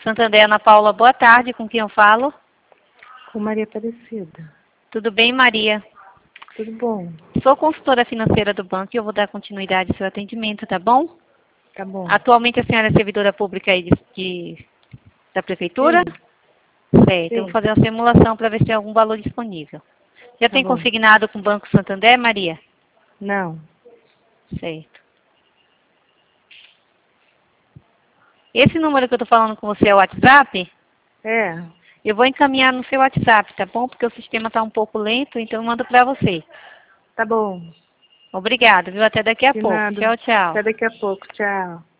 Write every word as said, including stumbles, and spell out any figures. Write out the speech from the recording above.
Santander, Ana Paula, boa tarde. Com quem eu falo? Com Maria Aparecida. Tudo bem, Maria? Tudo bom. Sou consultora financeira do banco e eu vou dar continuidade ao seu atendimento, tá bom? Tá bom. Atualmente a senhora é servidora pública aí de, de- da prefeitura? Sim. Certo, eu Sim. vou fazer uma simulação para ver se tem algum valor disponível. Já Tá tem bom. consignado com o Banco Santander, Maria? Não. Certo. Esse número que eu estou falando com você é o WhatsApp? É. Eu vou encaminhar no seu WhatsApp, tá bom? Porque o sistema está um pouco lento, então eu mando para você. Tá bom. Obrigada, viu? Até daqui a De pouco. nada. Tchau, tchau. Até daqui a pouco. Tchau.